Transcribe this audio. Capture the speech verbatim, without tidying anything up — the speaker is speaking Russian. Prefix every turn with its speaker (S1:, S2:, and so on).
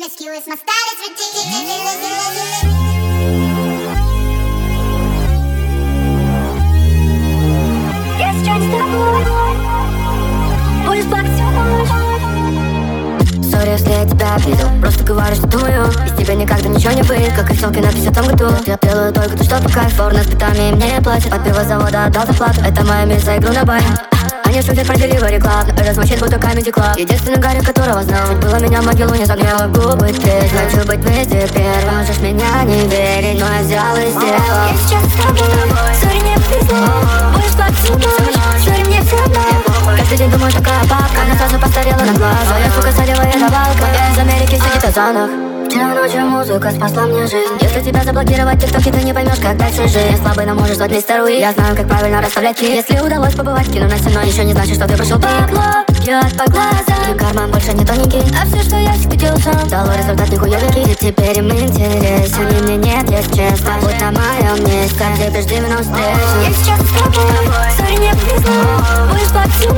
S1: Promiscuous, my style is ridiculous. Yes, try to stop. Будешь плакать всю ночь.
S2: Сори, если я тебя обидел, просто говорю, что думаю. Из тебя никогда ничего не выйдет, как и в ссылке на пятидесятом году. Я делаю только то, что по кайфу, нас битами и мне платят. От пивозавода отдал зарплату, это моя месть за игру на баре. Они шутят про деливери клаб, но это звучит будто Comedy Club. Единственный Гарри, которого знал, ведь было меня в могилу не загнала губы трезв. Хочу быть вместе первым, можешь меня не верить, но я взял и сделал.
S1: Я сейчас с тобой, сори, не повезло. Будешь плакать всю ночь, сори, мне все равно.
S2: Каждый день думаю, такая папка, она сразу постарела на глаза. Я, сука, солевая добавка, я из Америки, сидит в зонах. Вчера ночью музыка спасла мне жизнь. Если тебя заблокировать в ТикТоке, ты не поймешь, как дальше жить. Я слабый, но можешь звать мистер Уи. Я знаю, как правильно расставлять ки. Если удалось побывать в кино на стеной, еще не значит, что ты прошел пекло. Бьет по глазам, и карман больше не тоненький. А все, что я хотел сам, дало результат нихуевенький. И теперь им интересен, и мне нет, если честно. Будь на моем месте, ты бежишь девяносто.
S1: Я сейчас с тобой, сори, не повезло. Будешь плакать всю